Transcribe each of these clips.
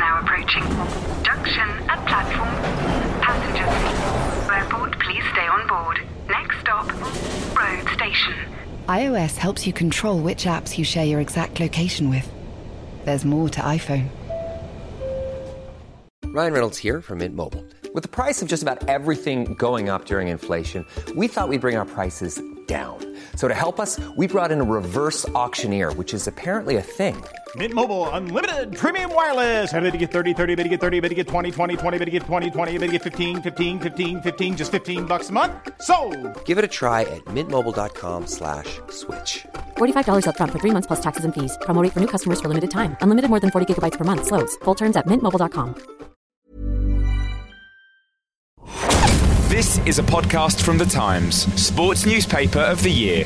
now approaching. Junction at platform. Passengers. Airport, please stay on board. Next stop, road station. iOS helps you control which apps you share your exact location with. There's more to iPhone. Ryan Reynolds here from Mint Mobile. With the price of just about everything going up during inflation, we thought we'd bring our prices down. So to help us, we brought in a reverse auctioneer, which is apparently a thing. Mint Mobile Unlimited Premium Wireless. How to get 30, 30, bit to get 30, bit to get 20, 20, 20, bit to get 20, 20, bit to get 15, 15, 15, 15, just $15 a month? Sold! Give it a try at mintmobile.com/switch. $45 up front for 3 months plus taxes and fees. Promo rate for new customers for limited time. Unlimited more than 40 gigabytes per month. Slows full terms at mintmobile.com. This is a podcast from The Times, sports newspaper of the year.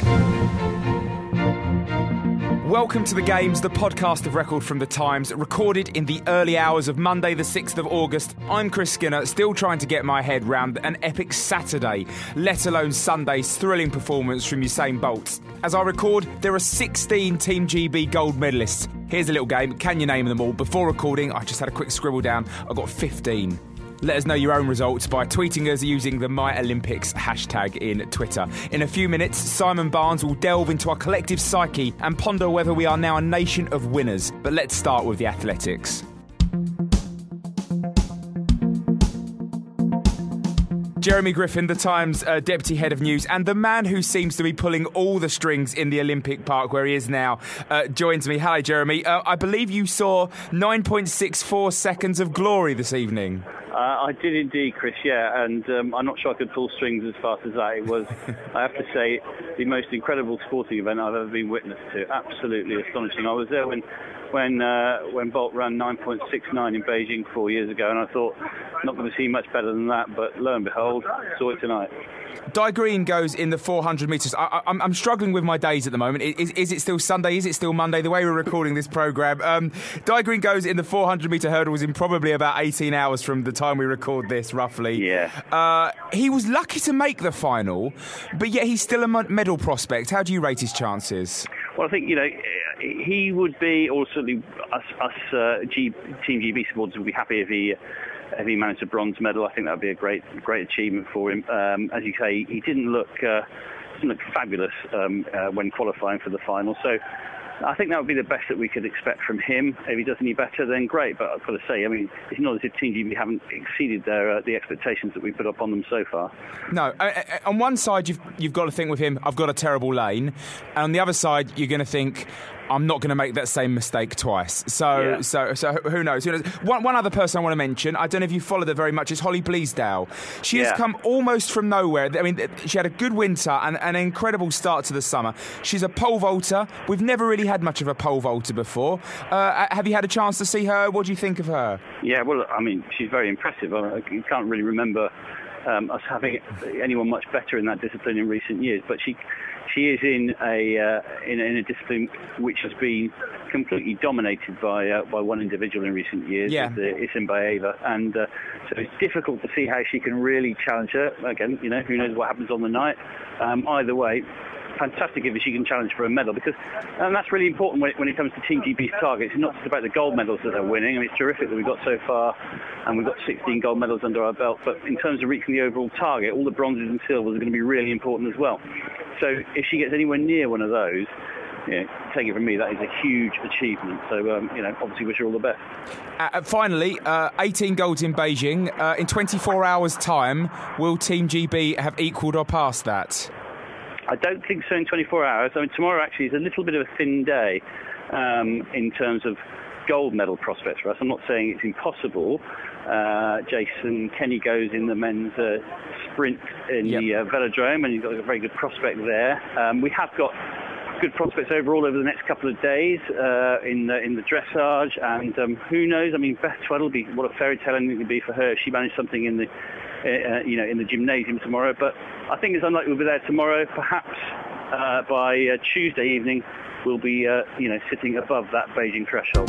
Welcome to The Games, the podcast of record from The Times, recorded in the early hours of Monday the 6th of August. I'm Chris Skinner, still trying to get my head round an epic Saturday, let alone Sunday's thrilling performance from Usain Bolt. As I record, there are 16 Team GB gold medalists. Here's a little game, can you name them all? Before recording, I just had a quick scribble down, I got 15. Let us know your own results by tweeting us using the MyOlympics hashtag in Twitter. In a few minutes, Simon Barnes will delve into our collective psyche and ponder whether we are now a nation of winners. But let's start with the athletics. Jeremy Griffin, The Times Deputy Head of News, and the man who seems to be pulling all the strings in the Olympic Park where he is now, joins me. Hello, Jeremy. I believe you saw 9.64 seconds of glory this evening. I did indeed, Chris, yeah, and I'm not sure I could pull strings as fast as that. It was, I have to say, the most incredible sporting event I've ever been witness to. Absolutely astonishing. I was there when Bolt ran 9.69 in Beijing 4 years ago, and I thought, not going to see much better than that, but lo and behold, saw it tonight. Di Green goes in the 400 metres. I'm struggling with my days at the moment. Is it still Sunday? Is it still Monday? The way we're recording this programme. Di Green goes in the 400 metre hurdles in probably about 18 hours from the time we record this, roughly. Yeah. He was lucky to make the final, but yet he's still a medal prospect. How do you rate his chances? Well, I think, he would be, or certainly us Team GB supporters would be happy if he managed a bronze medal. I think that would be a great achievement for him. As you say, he didn't look fabulous when qualifying for the final. So I think that would be the best that we could expect from him. If he does any better, then great. But I've got to say, I mean, it's not as if Team GB haven't exceeded the expectations that we put up on them so far. No. On one side, you've got to think with him, I've got a terrible lane. And on the other side, you're going to think, I'm not going to make that same mistake twice. So who knows? One other person I want to mention, I don't know if you followed her very much, is Holly Bleasdale. She has come almost from nowhere. I mean, she had a good winter and an incredible start to the summer. She's a pole vaulter. We've never really had much of a pole vaulter before. Have you had a chance to see her? What do you think of her? Yeah, well, I mean, she's very impressive. I can't really remember us having anyone much better in that discipline in recent years, but she is in a discipline which has been completely dominated by one individual in recent years, Issam Baeva, and so it's difficult to see how she can really challenge her. Again, who knows what happens on the night. Either way, fantastic if she can challenge for a medal, because that's really important when it comes to Team GB's targets. It's not just about the gold medals that they're winning. I mean, it's terrific that we've got so far, and we've got 16 gold medals under our belt, but in terms of reaching the overall target, all the bronzes and silvers are going to be really important as well. So if she gets anywhere near one of those, take it from me, that is a huge achievement. So, obviously wish her all the best. Finally, 18 golds in Beijing. In 24 hours' time, will Team GB have equalled or passed that? I don't think so in 24 hours. I mean, tomorrow actually is a little bit of a thin day in terms of gold medal prospects for us. I'm not saying it's impossible. Jason Kenny goes in the men's sprint in the velodrome, and he's got a very good prospect there. We have got good prospects overall over the next couple of days in the dressage, and who knows? I mean, Beth Tweddle, what a fairy tale ending it would be for her if she managed something in the gymnasium tomorrow. But I think it's unlikely we'll be there tomorrow. Perhaps by Tuesday evening we'll be sitting above that Beijing threshold.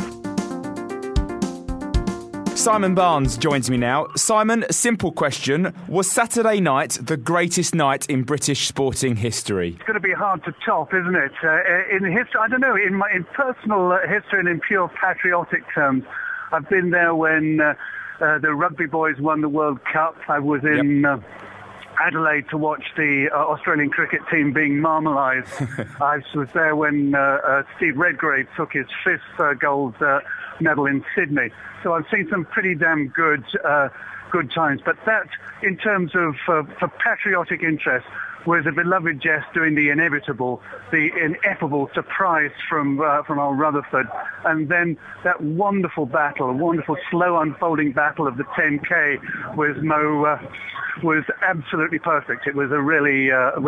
Simon Barnes joins me now. Simon, simple question. Was Saturday night the greatest night in British sporting history? It's going to be hard to top, isn't it? In history, I don't know, in personal history and in pure patriotic terms, I've been there when the rugby boys won the World Cup. I was in Adelaide to watch the Australian cricket team being marmalised. I was there when Steve Redgrave took his 5th gold medal in Sydney. So I've seen some pretty damn good times. But that, in terms of for patriotic interest, was a beloved Jess doing the inevitable, the ineffable surprise from our Rutherford, and then that wonderful battle, a wonderful slow unfolding battle of the 10K with Mo was absolutely perfect. It was a really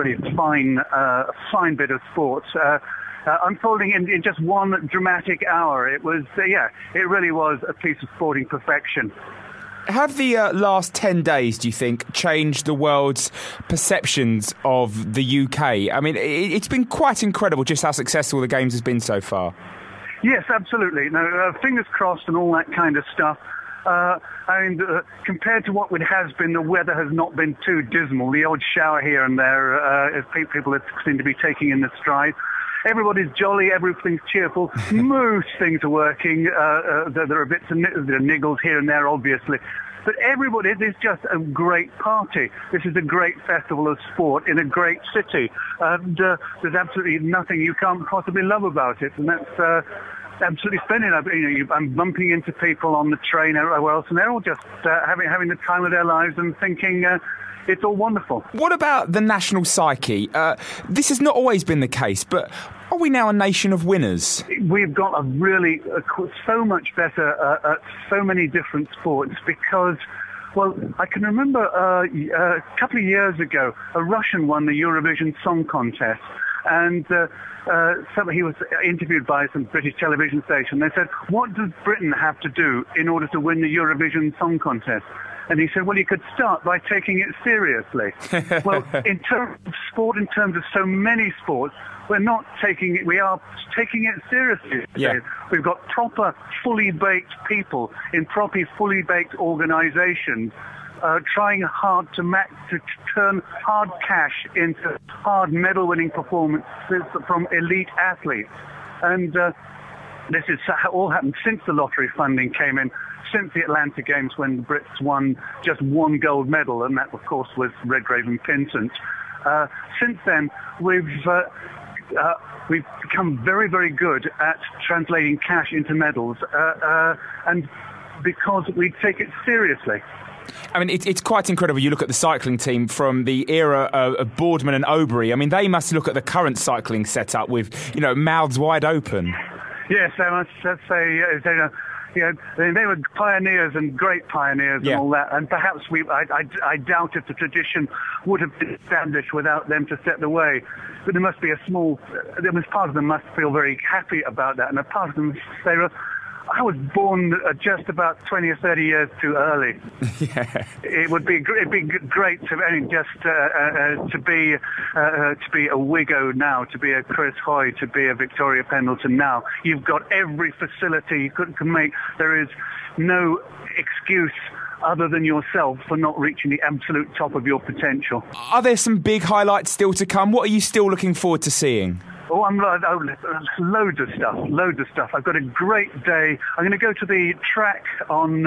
fine bit of sport. Unfolding in just one dramatic hour. It was, it really was a piece of sporting perfection. Have the last 10 days, do you think, changed the world's perceptions of the UK? I mean, it's been quite incredible just how successful the Games has been so far. Yes, absolutely. No, fingers crossed and all that kind of stuff. Compared to what it has been, the weather has not been too dismal. The odd shower here and there, as people seem to be taking in the stride. Everybody's jolly, everything's cheerful, most things are working, there are bits of niggles here and there, obviously. But everybody, it is just a great party. This is a great festival of sport in a great city. And there's absolutely nothing you can't possibly love about it. And that's absolutely splendid. I'm bumping into people on the train everywhere else, and they're all just having the time of their lives and thinking... it's all wonderful. What about the national psyche? This has not always been the case, but are we now a nation of winners? We've got so much better at so many different sports because, well, I can remember a couple of years ago, a Russian won the Eurovision Song Contest. And he was interviewed by some British television station. They said, what does Britain have to do in order to win the Eurovision Song Contest? And he said, well, you could start by taking it seriously. Well, in terms of sport, in terms of so many sports, we are taking it seriously. Yeah. We've got proper, fully baked people in proper, fully baked organisations trying hard to turn hard cash into hard medal-winning performances from elite athletes. And this has all happened since the lottery funding came in, since the Atlanta Games when the Brits won just one gold medal, and that, of course, was Redgrave and Pinsent. Since then, we've become very, very good at translating cash into medals, and because we take it seriously. I mean, it's quite incredible. You look at the cycling team from the era of Boardman and Obery. I mean, they must look at the current cycling setup with, mouths wide open. Yes, they must say, they were pioneers and great pioneers and all that. And perhaps I doubt if the tradition would have been established without them to set the way. But there must be part of them must feel very happy about that, and a part of them say, I was born just about 20 or 30 years too early. Yeah. It'd be great to be a Wigo now, to be a Chris Hoy, to be a Victoria Pendleton now. You've got every facility you can make. There is no excuse other than yourself for not reaching the absolute top of your potential. Are there some big highlights still to come? What are you still looking forward to seeing? Loads of stuff. I've got a great day. I'm going to go to the track on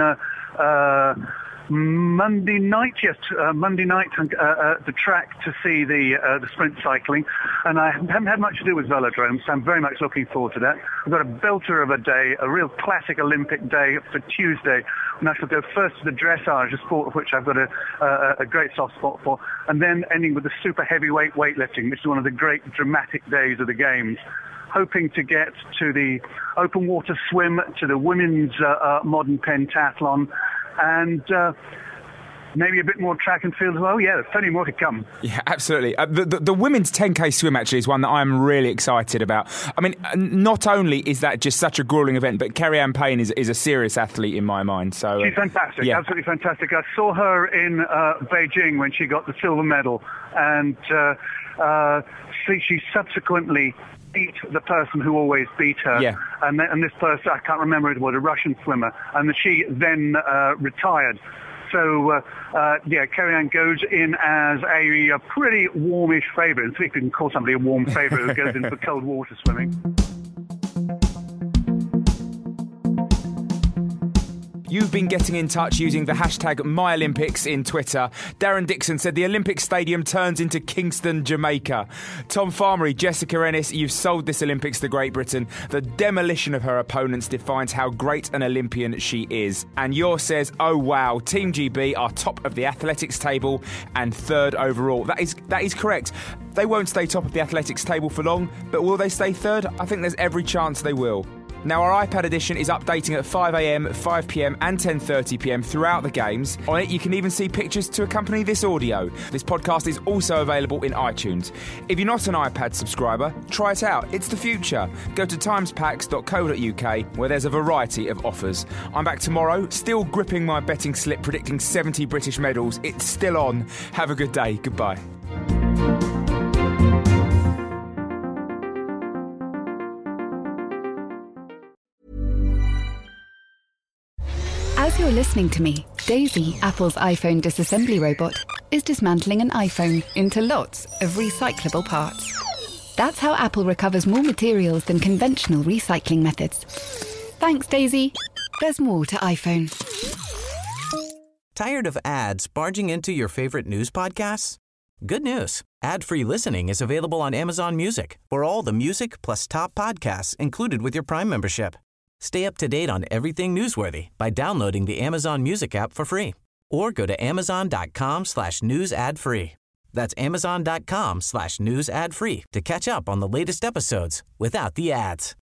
Monday night. Monday night at the track to see the sprint cycling, and I haven't had much to do with velodrome, so I'm very much looking forward to that. I've got a belter of a day, a real classic Olympic day for Tuesday, when I shall go first to the dressage, a sport of which I've got a great soft spot for, and then ending with the super heavyweight weightlifting, which is one of the great dramatic days of the Games. Hoping to get to the open water swim, to the women's modern pentathlon, and maybe a bit more track and field as well. Yeah, there's plenty more to come. Yeah, absolutely. The women's 10K swim actually is one that I'm really excited about. I mean, not only is that just such a gruelling event, but Kerry-Anne Payne is a serious athlete in my mind. So she's fantastic, absolutely fantastic. I saw her in Beijing when she got the silver medal, and she subsequently beat the person who always beat her. Yeah. And this person, I can't remember it was, a Russian swimmer, and she then retired. So, Kerry-Anne goes in as a pretty warmish favourite. So if you can call somebody a warm favourite who goes in for cold water swimming. You've been getting in touch using the hashtag MyOlympics in Twitter. Darren Dixon said the Olympic Stadium turns into Kingston, Jamaica. Tom Farmery, Jessica Ennis, you've sold this Olympics to Great Britain. The demolition of her opponents defines how great an Olympian she is. And yours says, oh wow, Team GB are top of the athletics table and third overall. That is correct. They won't stay top of the athletics table for long, but will they stay third? I think there's every chance they will. Now, our iPad edition is updating at 5am, 5pm and 10:30pm throughout the games. On it, you can even see pictures to accompany this audio. This podcast is also available in iTunes. If you're not an iPad subscriber, try it out. It's the future. Go to timespacks.co.uk where there's a variety of offers. I'm back tomorrow, still gripping my betting slip predicting 70 British medals. It's still on. Have a good day. Goodbye. As you're listening to me, Daisy, Apple's iPhone disassembly robot, is dismantling an iPhone into lots of recyclable parts. That's how Apple recovers more materials than conventional recycling methods. Thanks, Daisy. There's more to iPhone. Tired of ads barging into your favorite news podcasts? Good news. Ad-free listening is available on Amazon Music for all the music plus top podcasts included with your Prime membership. Stay up to date on everything newsworthy by downloading the Amazon Music app for free or go to amazon.com/news ad free. That's amazon.com/news ad free to catch up on the latest episodes without the ads.